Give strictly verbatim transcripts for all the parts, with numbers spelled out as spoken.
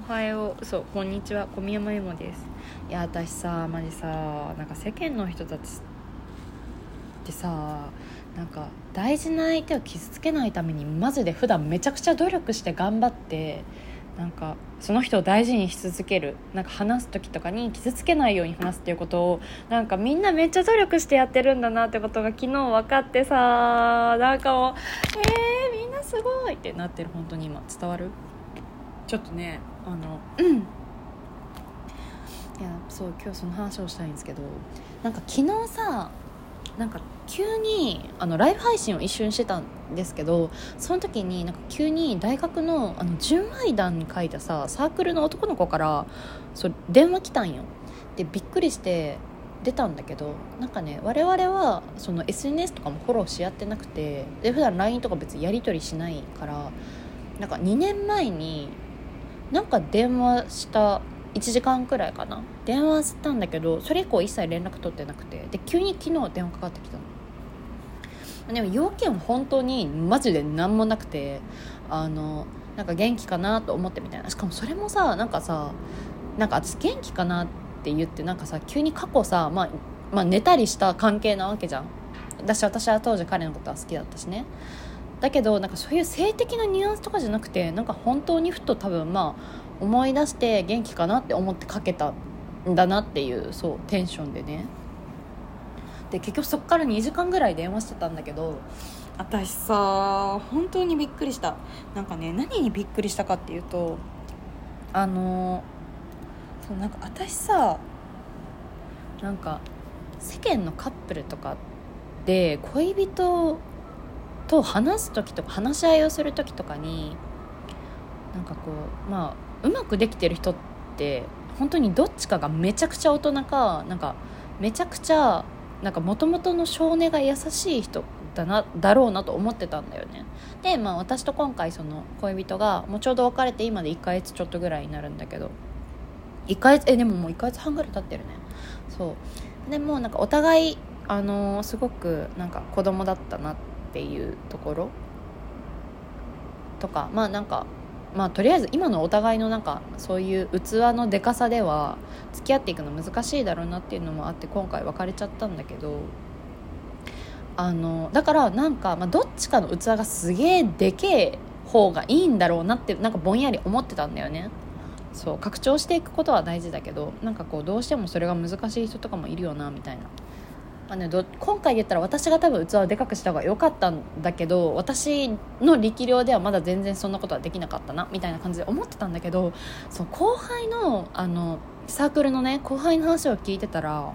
おはよう、そう、こんにちは、小宮山由もです。いや、私さ、マジさ、なんか世間の人たちってさ、なんか大事な相手を傷つけないためにマジで普段めちゃくちゃ努力して頑張って、なんかその人を大事にし続ける、なんか話す時とかに傷つけないように話すっていうことを、なんかみんなめっちゃ努力してやってるんだなってことが昨日分かってさ、なんかもうえーみんなすごいってなってる。本当に今伝わる？ちょっとね、あのうんいやそう今日その話をしたいんですけど、なんか昨日さ、なんか急にあのライブ配信を一瞬してたんですけど、その時になんか急に大学のあの純愛団に書いたさ、サークルの男の子からそう電話来たんよ。でびっくりして出たんだけど、なんかね、我々はその エスエヌエス とかもフォローし合ってなくて、で普段 ライン とか別にやり取りしないから、なんかにねんまえになんか電話したいちじかんくらいかな、電話したんだけど、それ以降一切連絡取ってなくて、で急に昨日電話かかってきたの。でも要件は本当にマジで何もなくて、あのなんか元気かなと思ってみたいな。しかもそれもさ、なんかさ、なんか私元気かなって言って、なんかさ急に過去さ、まあ、まあ寝たりした関係なわけじゃん。私私は当時彼のことは好きだったしね。だけどなんかそういう性的なニュアンスとかじゃなくて、なんか本当にふと多分まあ思い出して元気かなって思ってかけたんだなっていう、そうテンションでね。で結局そっからにじかんぐらい電話してたんだけど、私さ本当にびっくりした。なんかね、何にびっくりしたかっていうと、あのそうなんか私さ、なんか世間のカップルとかで恋人と話す時とか話し合いをする時とかに、なんかこうまあうまくできてる人って本当にどっちかがめちゃくちゃ大人か、なんかめちゃくちゃなんか元々の性根が優しい人だなだろうなと思ってたんだよね。でまあ私と今回その恋人がもうちょうど別れて今でいっかげつちょっとぐらいになるんだけど、いっかげつえでももういっかげつはんぐらい経ってるね。そうでもなんかお互いあのー、すごくなんか子供だったなっていうところとか、まあなんかまあとりあえず今のお互いのなんかそういう器のでかさでは付き合っていくの難しいだろうなっていうのもあって、今回別れちゃったんだけど、あのだからなんか、まあ、どっちかの器がすげえでけえ方がいいんだろうなって、なんかぼんやり思ってたんだよね。そう拡張していくことは大事だけど、なんかこうどうしてもそれが難しい人とかもいるよなみたいな。まあね、ど今回言ったら私が多分器をでかくした方が良かったんだけど、私の力量ではまだ全然そんなことはできなかったなみたいな感じで思ってたんだけど、そう後輩のあのサークルのね後輩の話を聞いてたら、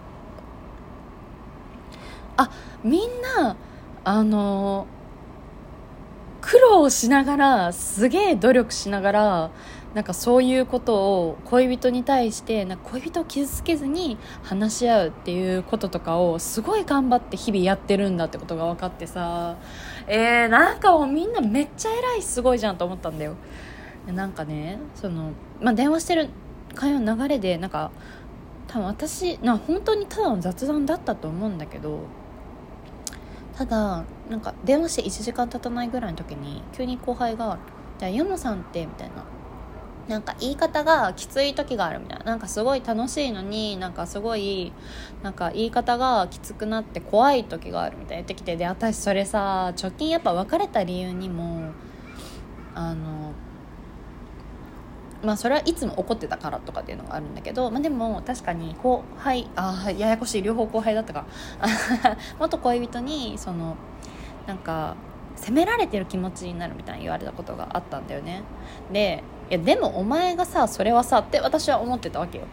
あみんなあの苦労しながらすげえ努力しながら、なんかそういうことを恋人に対してなんか恋人を傷つけずに話し合うっていうこととかをすごい頑張って日々やってるんだってことが分かってさ、えー、なんかもうみんなめっちゃ偉い、すごいじゃんと思ったんだよ。なんかね、その、まあ、電話してる会話の流れでなんか多分私な本当にただの雑談だったと思うんだけど、ただなんか電話していちじかん経たないぐらいの時に急に後輩がじゃあユモさんってみたいな、なんか言い方がきつい時があるみたいな、なんかすごい楽しいのになんかすごいなんか言い方がきつくなって怖い時があるみたいな言ってきて、で私それさ直近やっぱ別れた理由にもあのまあそれはいつも怒ってたからとかっていうのがあるんだけど、まあ、でも確かに後輩あややこしい両方後輩だったか元恋人にそのなんか責められてる気持ちになるみたいに言われたことがあったんだよね。でいやでもお前がさそれはさって私は思ってたわけよ。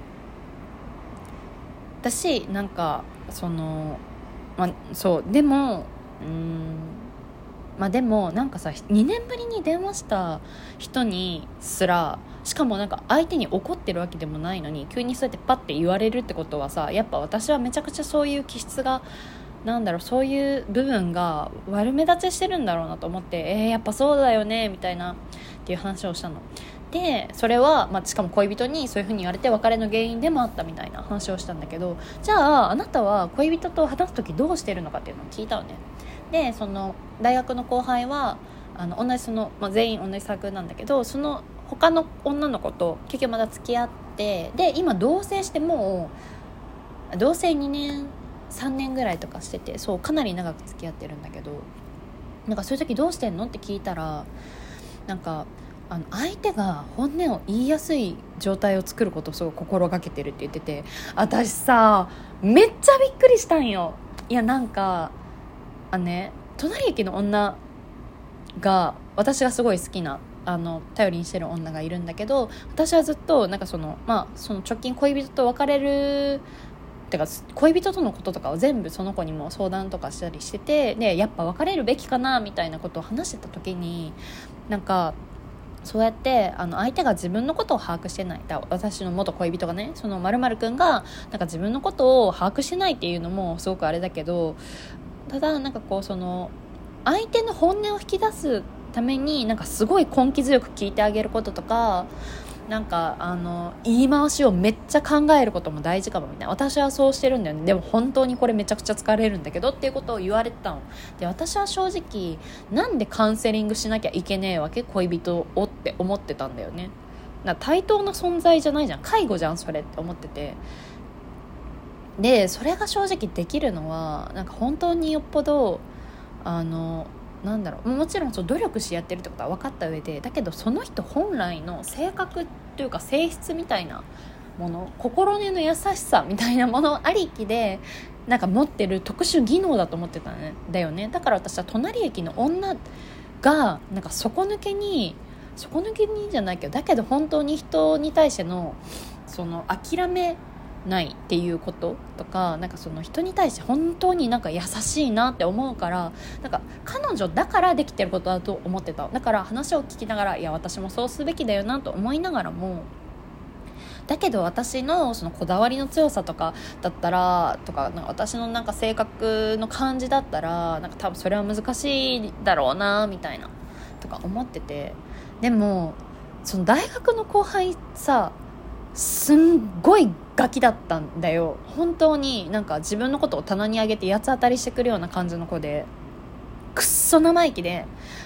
私なんかそのまあそうでもうーんまあでもなんかさにねんぶりに電話した人にすら、しかもなんか相手に怒ってるわけでもないのに急にそうやってパッて言われるってことはさ、やっぱ私はめちゃくちゃそういう気質がなんだろう、そういう部分が悪目立ちしてるんだろうなと思って、えー、やっぱそうだよねみたいなっていう話をしたので、それは、まあ、しかも恋人にそういう風に言われて別れの原因でもあったみたいな話をしたんだけど、じゃああなたは恋人と話す時どうしてるのかっていうのを聞いたのね。でその大学の後輩はあの同じその、まあ、全員同じサークルなんだけど、その他の女の子と結局まだ付き合って、で今同棲してもう同棲にねんさんねんぐらいとかしてて、そうかなり長く付き合ってるんだけど、なんかそういう時どうしてんのって聞いたら、なんかあの相手が本音を言いやすい状態を作ることをすごい心がけてるって言ってて、私さめっちゃびっくりしたんよ。いやなんかあね、隣駅の女が私がすごい好きなあの頼りにしてる女がいるんだけど、私はずっとなんかその、まあ、その直近恋人と別れるてか恋人とのこととかを全部その子にも相談とかしたりしてて、でやっぱ別れるべきかなみたいなことを話してた時に、なんかそうやってあの相手が自分のことを把握してない、だ私の元恋人がね、その〇〇くんがなんか自分のことを把握してないっていうのもすごくあれだけど、ただなんかこうその相手の本音を引き出すためになんかすごい根気強く聞いてあげることとか、なんかあの言い回しをめっちゃ考えることも大事かもみたいな、私はそうしてるんだよね、でも本当にこれめちゃくちゃ疲れるんだけどっていうことを言われてたので、私は正直なんでカウンセリングしなきゃいけねえわけ恋人をって思ってたんだよね。な対等な存在じゃないじゃん、介護じゃんそれって思ってて、でそれが正直できるのはなんか本当によっぽどあのなんだろう、もちろんそう努力しやってるってことは分かった上で、だけどその人本来の性格というか性質みたいなもの、心根の優しさみたいなものありきでなんか持ってる特殊技能だと思ってたんだよね。だから私は隣駅の女がなんか底抜けに底抜けにじゃないけど、だけど本当に人に対してのその諦めないっていうこととか、なんかその人に対して本当になんか優しいなって思うから、なんか彼女だからできてることだと思ってた。だから話を聞きながら、いや私もそうすべきだよなと思いながらも、だけど私のそのこだわりの強さとかだったらとか、なんか私のなんか性格の感じだったらなんか多分それは難しいだろうなみたいなとか思ってて、でもその大学の後輩さすんごいガキだったんだよ。本当になんか自分のことを棚に上げて八つ当たりしてくるような感じの子で、くっそ生意気で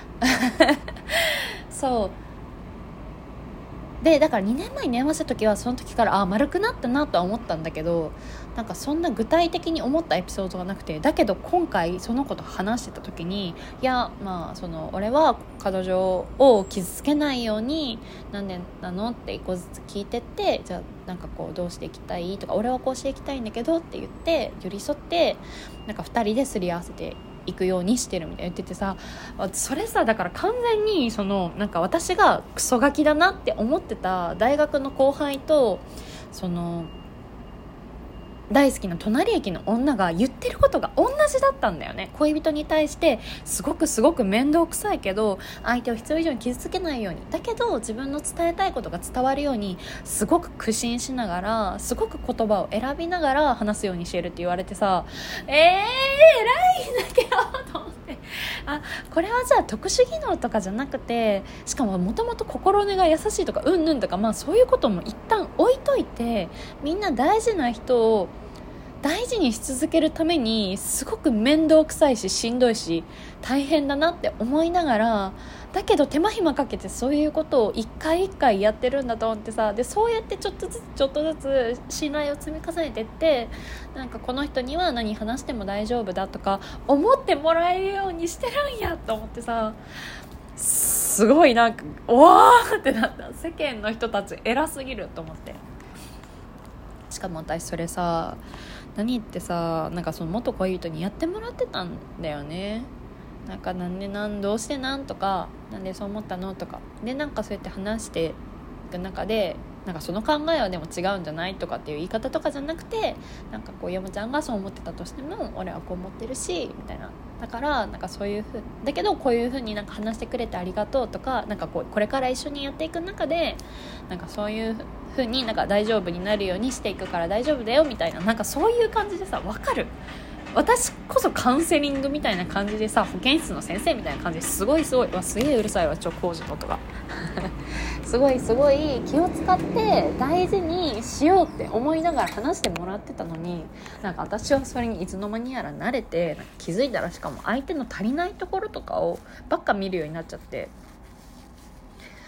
そうで、だからにねんまえに電話した時はその時からあ丸くなったなとは思ったんだけど、なんかそんな具体的に思ったエピソードがなくて、だけど今回その子と話してた時に、いやまあその俺は彼女を傷つけないように何年なのって一個ずつ聞いてって、じゃあなんかこうどうしていきたいとか、俺はこうしていきたいんだけどって言って寄り添って、なんかふたりですり合わせて行くようにしてるみたいな言っててさ、それさだから完全にそのなんか私がクソガキだなって思ってた大学の後輩とその大好きな隣駅の女が言ってることが同じだったんだよね。恋人に対してすごくすごく面倒くさいけど相手を必要以上に傷つけないように、だけど自分の伝えたいことが伝わるようにすごく苦心しながら、すごく言葉を選びながら話すようにしてるって言われてさ、えー偉いんだけどと思って、あこれはじゃあ特殊技能とかじゃなくて、しかももともと心根が優しいとかうんぬんとか、まあそういうことも一旦置いといて、みんな大事な人を大事にし続けるためにすごく面倒くさいししんどいし大変だなって思いながら、だけど手間暇かけてそういうことを一回一回やってるんだと思ってさ、でそうやってちょっとずつちょっとずつ信頼を積み重ねてって、なんかこの人には何話しても大丈夫だとか思ってもらえるようにしてるんやと思ってさ、すごいなんかおわーってなった。世間の人たち偉すぎると思って。しかも私それさ何ってさ、なんかその元恋人にやってもらってたんだよね。なんかなんでなんどうしてなんとかなんでそう思ったのとかで、なんかそうやって話していく中で、なんかその考えはでも違うんじゃないとかっていう言い方とかじゃなくて、なんかこう山ちゃんがそう思ってたとしても俺はこう思ってるしみたいな、だからなんかそういうふうだけどこういうふうになんか話してくれてありがとうとか、なんかこうこれから一緒にやっていく中でなんかそういうふうになんか大丈夫になるようにしていくから大丈夫だよみたいな、なんかそういう感じでさ、分かる、私こそカウンセリングみたいな感じでさ、保健室の先生みたいな感じですごいすごいわ、すげえうるさいわ、ちょ工事の音がすごいすごい気を使って大事にしようって思いながら話してもらってたのに、なんか私はそれにいつの間にやら慣れて、なんか気づいたらしかも相手の足りないところとかをばっか見るようになっちゃって、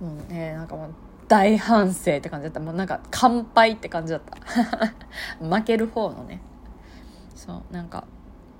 もうねなんかもう大反省って感じだった。もうなんか乾杯って感じだった負ける方のね。そうなんか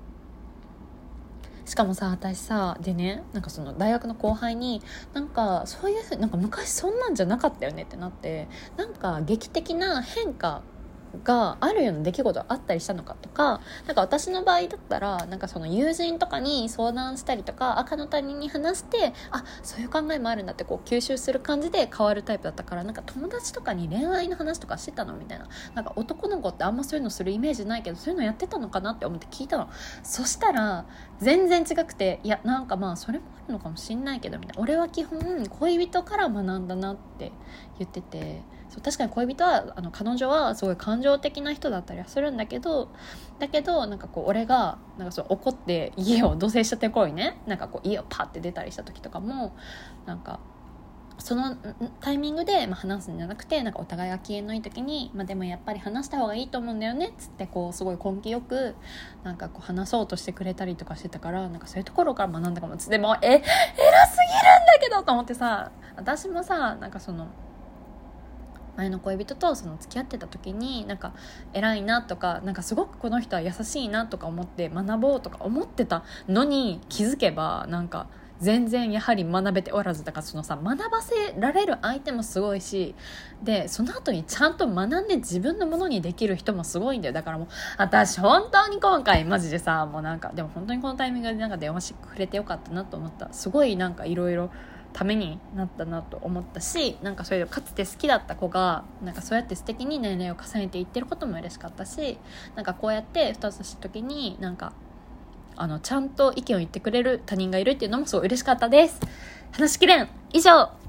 しかもさ私さでねなんかその大学の後輩になんかそういうふうなんか昔そんなんじゃなかったよねってなって、なんか劇的な変化があるような出来事があったりしたのかとか、なんか私の場合だったらなんかその友人とかに相談したりとか赤の他人に話して、あそういう考えもあるんだってこう吸収する感じで変わるタイプだったから、なんか友達とかに恋愛の話とかしてたのみたいな、なんか男の子ってあんまそういうのするイメージないけどそういうのやってたのかなって思って聞いたの。そしたら全然違くて、いやなんかまあそれもあるのかもしんないけどみたいな、俺は基本恋人から学んだなって言ってて、そう確かに恋人はあの彼女はすごい感情的な人だったりはするんだけどだけどなんかこう俺がなんかそう怒って家を同棲しちゃってる頃にね、なんかこう家をパッて出たりした時とかもなんかそのタイミングで、まあ、話すんじゃなくて、なんかお互いが機嫌のいい時に、まあ、でもやっぱり話した方がいいと思うんだよねっつってこうすごい根気よくなんかこう話そうとしてくれたりとかしてたから、なんかそういうところから学んだかも。でもえ偉すぎるんだけどと思ってさ、私もさなんかその前の恋人とその付き合ってた時になんか偉いなとか、なんかすごくこの人は優しいなとか思って学ぼうとか思ってたのに、気づけばなんか全然やはり学べておらず、だからそのさ学ばせられる相手もすごいし、でその後にちゃんと学んで自分のものにできる人もすごいんだよ。だからもう私本当に今回マジでさもうなんかでも本当にこのタイミングでなんか電話してくれてよかったなと思った。すごいなんかいろいろためになったなと思ったし、なんかそれでかつて好きだった子がなんかそうやって素敵に年齢を重ねていってることも嬉しかったし、なんかこうやってふたつした時になんかあのちゃんと意見を言ってくれる他人がいるっていうのもすごい嬉しかったです。話しきれん以上。